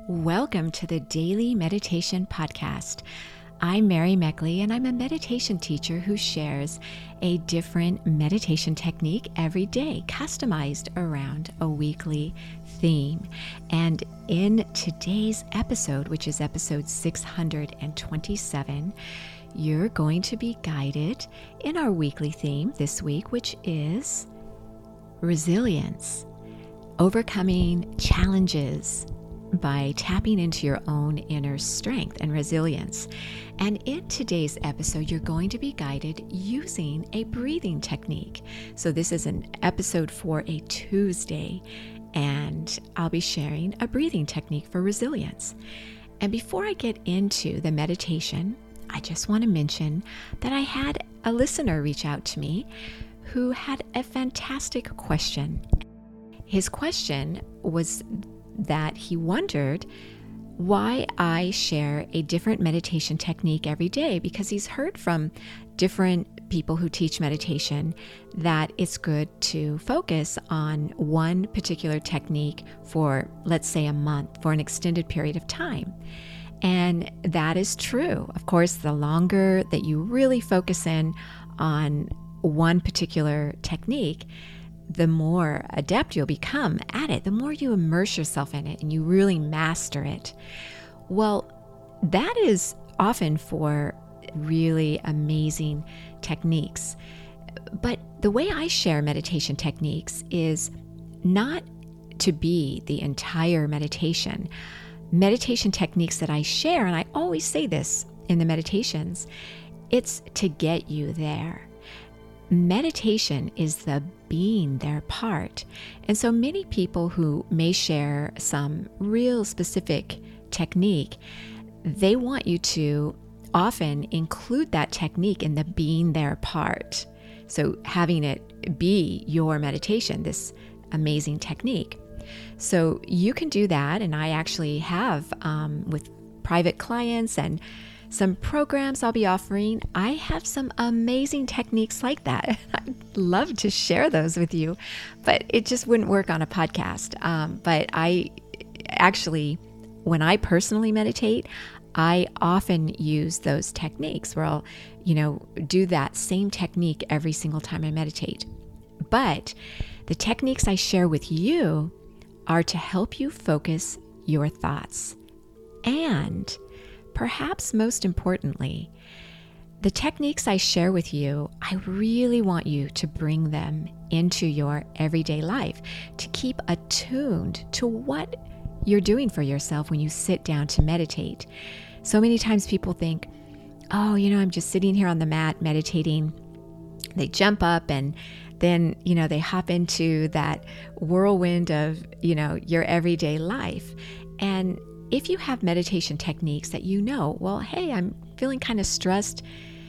Welcome to the Daily Meditation Podcast. I'm Mary Meckley, and I'm a meditation teacher who shares a different meditation technique every day, customized around a weekly theme. And in today's episode, which is episode 627, you're going to be guided in our weekly theme this week, which is resilience, overcoming challenges by tapping into your own inner strength and resilience. And in today's episode, you're going to be guided using a breathing technique. So this is an episode for a Tuesday, and I'll be sharing a breathing technique for resilience. And before I get into the meditation, I just want to mention that I had a listener reach out to me who had a fantastic question. His question was that he wondered why I share a different meditation technique every day, because he's heard from different people who teach meditation that it's good to focus on one particular technique for, let's say, a month, for an extended period of time. And that is true. Of course, the longer that you really focus in on one particular technique, the more adept you'll become at it, the more you immerse yourself in it and you really master it. Well, that is often for really amazing techniques. But the way I share meditation techniques is not to be the entire meditation. Meditation techniques that I share, and I always say this in the meditations, it's to get you there. Meditation is the being there part. And so many people who may share some real specific technique, they want you to often include that technique in the being there part. So having it be your meditation, this amazing technique. So you can do that. And I actually have with private clients and some programs I'll be offering, I have some amazing techniques like that. I'd love to share those with you, but it just wouldn't work on a podcast. But I actually, when I personally meditate, I often use those techniques where I'll, do that same technique every single time I meditate. But the techniques I share with you are to help you focus your thoughts. And perhaps most importantly, the techniques I share with you, I really want you to bring them into your everyday life, to keep attuned to what you're doing for yourself when you sit down to meditate. So many times people think, I'm just sitting here on the mat meditating. They jump up and then, they hop into that whirlwind of, your everyday life. And if you have meditation techniques that hey, I'm feeling kind of stressed,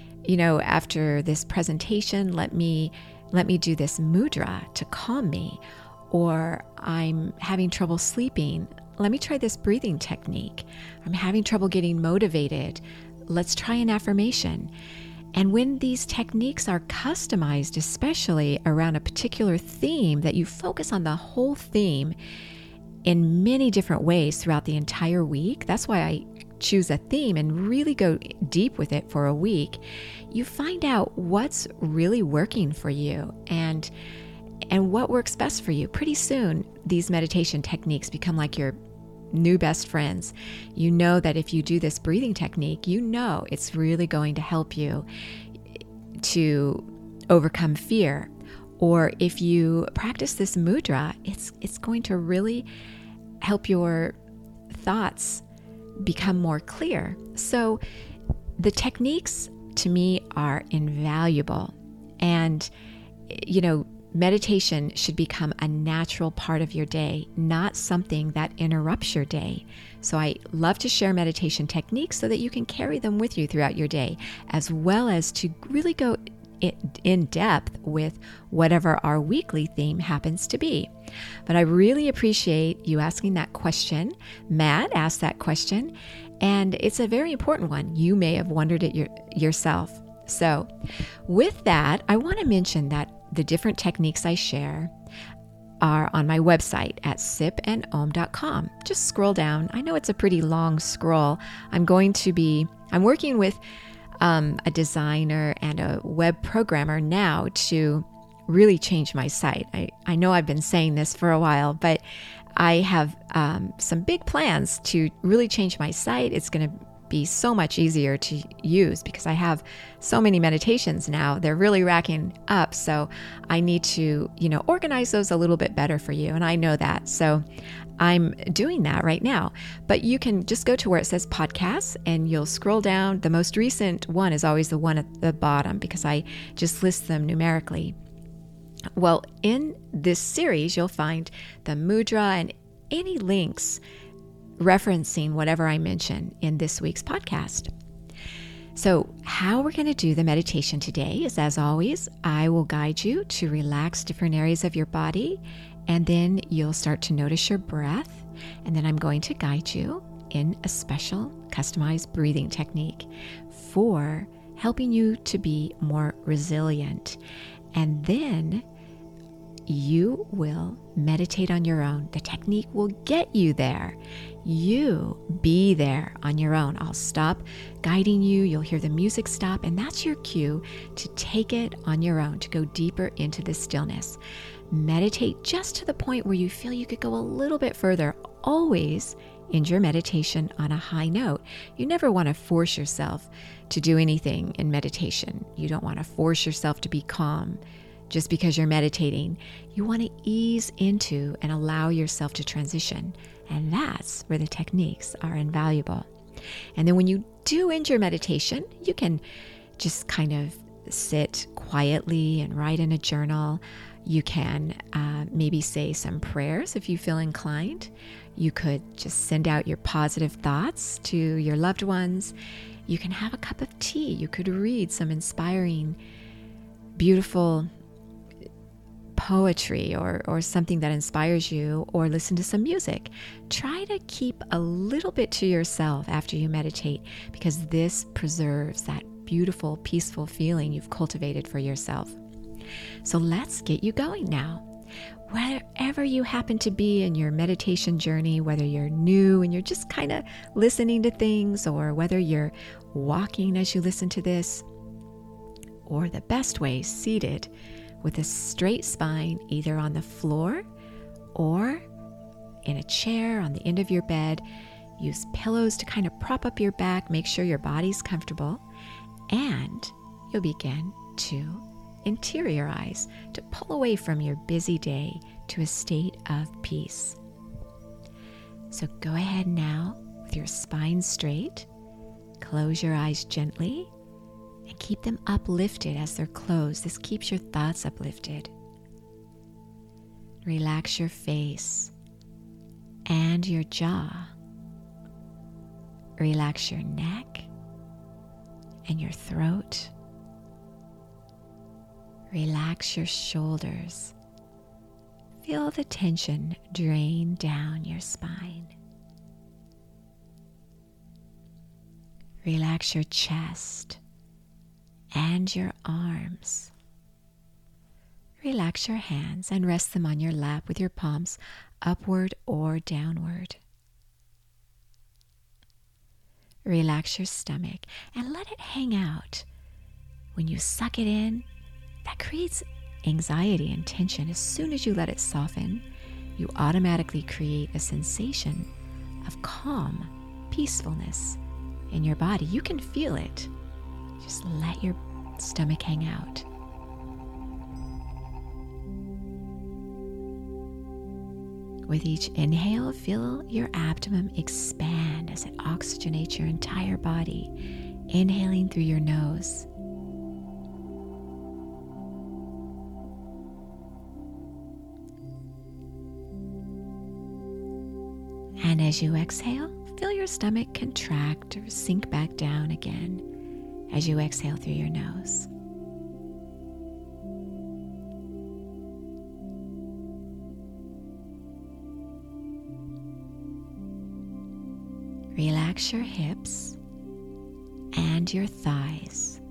after this presentation, let me do this mudra to calm me, or I'm having trouble sleeping, let me try this breathing technique. I'm having trouble getting motivated, let's try an affirmation. And when these techniques are customized, especially around a particular theme, that you focus on the whole theme in many different ways throughout the entire week. That's why I choose a theme and really go deep with it for a week. You find out what's really working for you and what works best for you. Pretty soon, these meditation techniques become like your new best friends. You know that if you do this breathing technique, it's really going to help you to overcome fear. Or if you practice this mudra, it's going to really help your thoughts become more clear. So the techniques to me are invaluable. And, meditation should become a natural part of your day, not something that interrupts your day. So I love to share meditation techniques so that you can carry them with you throughout your day, as well as to really go in depth with whatever our weekly theme happens to be. But I really appreciate you asking that question. Matt asked that question, and it's a very important one. You may have wondered it yourself. So with that, I want to mention that the different techniques I share are on my website at sipandom.com. Just scroll down. I know it's a pretty long scroll. I'm working with a designer and a web programmer now to really change my site. I know I've been saying this for a while, but I have some big plans to really change my site. It's going to be so much easier to use because I have so many meditations now. They're really racking up. So I need to, organize those a little bit better for you. And I know that. So I'm doing that right now. But you can just go to where it says podcasts and you'll scroll down. The most recent one is always the one at the bottom because I just list them numerically. Well, in this series, you'll find the mudra and any links referencing whatever I mention in this week's podcast. So how we're going to do the meditation today is, as always, I will guide you to relax different areas of your body, and then you'll start to notice your breath, and then I'm going to guide you in a special customized breathing technique for helping you to be more resilient. And then you will meditate on your own. The technique will get you there. You be there on your own. I'll stop guiding you. You'll hear the music stop, and that's your cue to take it on your own, to go deeper into the stillness. Meditate just to the point where you feel you could go a little bit further. Always end your meditation on a high note. You never want to force yourself to do anything in meditation. You don't want to force yourself to be calm just because you're meditating. You want to ease into and allow yourself to transition. And that's where the techniques are invaluable. And then when you do end your meditation, you can just kind of sit quietly and write in a journal. You can maybe say some prayers if you feel inclined. You could just send out your positive thoughts to your loved ones. You can have a cup of tea. You could read some inspiring, beautiful poetry or something that inspires you, or listen to some music. Try to keep a little bit to yourself after you meditate, because this preserves that beautiful, peaceful feeling you've cultivated for yourself. So let's get you going now. Wherever you happen to be in your meditation journey, whether you're new and you're just kind of listening to things, or whether you're walking as you listen to this, or the best way, seated with a straight spine, either on the floor or in a chair on the end of your bed. Use pillows to kind of prop up your back, make sure your body's comfortable, and you'll begin to interiorize, to pull away from your busy day to a state of peace. So go ahead now with your spine straight. Close your eyes gently and keep them uplifted as they're closed. This keeps your thoughts uplifted. Relax your face and your jaw. Relax your neck and your throat. Relax your shoulders. Feel the tension drain down your spine. Relax your chest and your arms. Relax your hands and rest them on your lap with your palms upward or downward. Relax your stomach and let it hang out. When you suck it in, that creates anxiety and tension. As soon as you let it soften, you automatically create a sensation of calm, peacefulness in your body. You can feel it. Just let your stomach hang out. With each inhale, feel your abdomen expand as it oxygenates your entire body, inhaling through your nose. And as you exhale, feel your stomach contract or sink back down again as you exhale through your nose. Relax your hips and your thighs.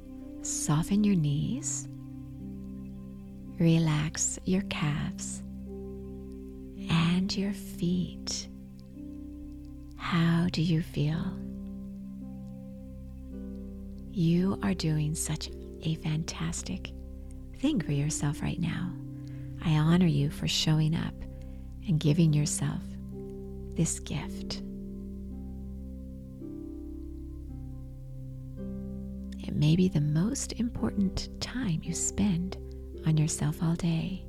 Soften your knees. Relax your calves and your feet. How do you feel? You are doing such a fantastic thing for yourself right now. I honor you for showing up and giving yourself this gift. It may be the most important time you spend on yourself all day.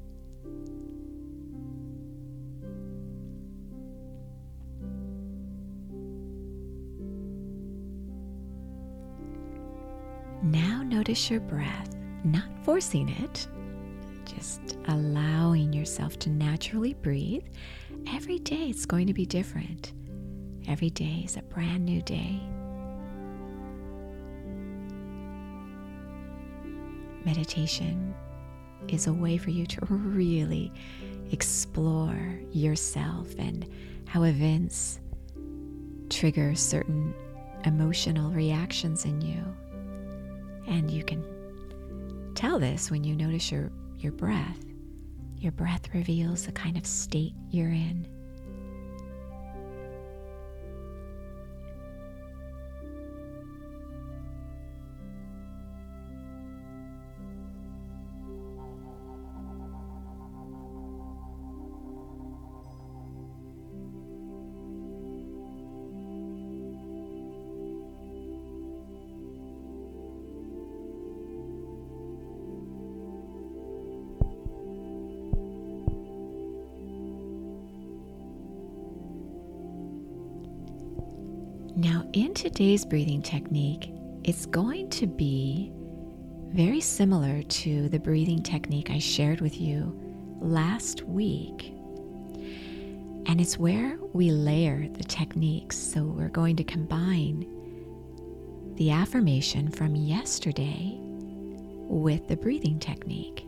Now notice your breath, not forcing it, just allowing yourself to naturally breathe. Every day it's going to be different. Every day is a brand new day. Meditation is a way for you to really explore yourself and how events trigger certain emotional reactions in you. And you can tell this when you notice your breath. Your breath reveals the kind of state you're in. Now, in today's breathing technique, it's going to be very similar to the breathing technique I shared with you last week. And it's where we layer the techniques. So we're going to combine the affirmation from yesterday with the breathing technique.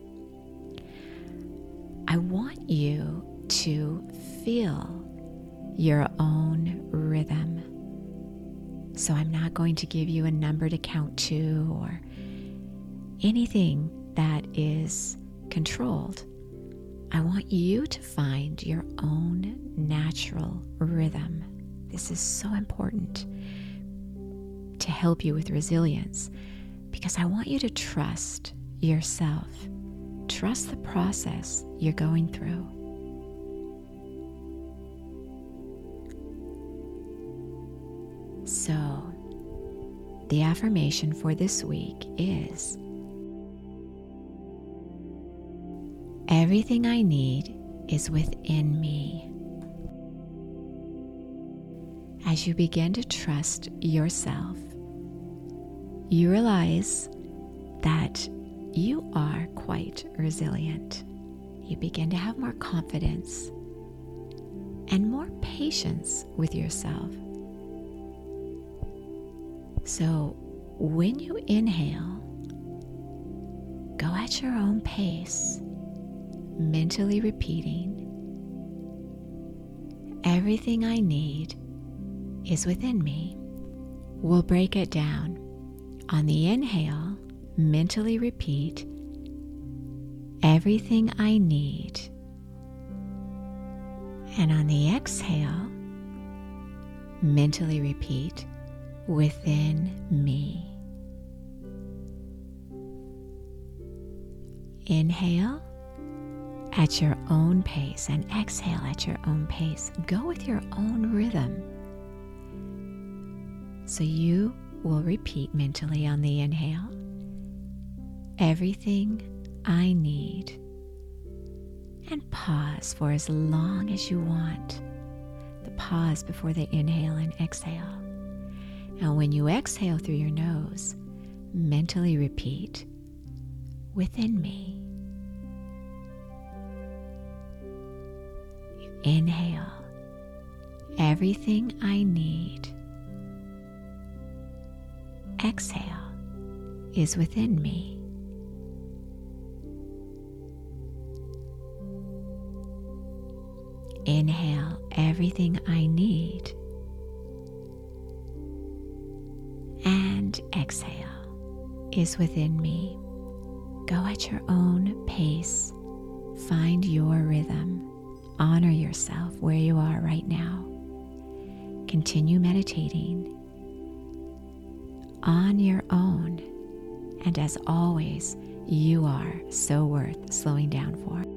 I want you to feel your own rhythm. So I'm not going to give you a number to count to or anything that is controlled. I want you to find your own natural rhythm. This is so important to help you with resilience because I want you to trust yourself. Trust the process you're going through. So, the affirmation for this week is: everything I need is within me. As you begin to trust yourself, you realize that you are quite resilient. You begin to have more confidence and more patience with yourself. So when you inhale, go at your own pace, mentally repeating, everything I need is within me. We'll break it down. On the inhale, mentally repeat, everything I need. And on the exhale, mentally repeat, within me. Inhale at your own pace and exhale at your own pace. Go with your own rhythm. So you will repeat mentally on the inhale, everything I need, and pause for as long as you want. The pause before the inhale and exhale. And when you exhale through your nose, mentally repeat, within me. You inhale, everything I need. Exhale is within me. Inhale, everything I need. And exhale is within me. Go at your own pace. Find your rhythm honor yourself where you are right now. Continue meditating on your own. And as always, you are so worth slowing down for.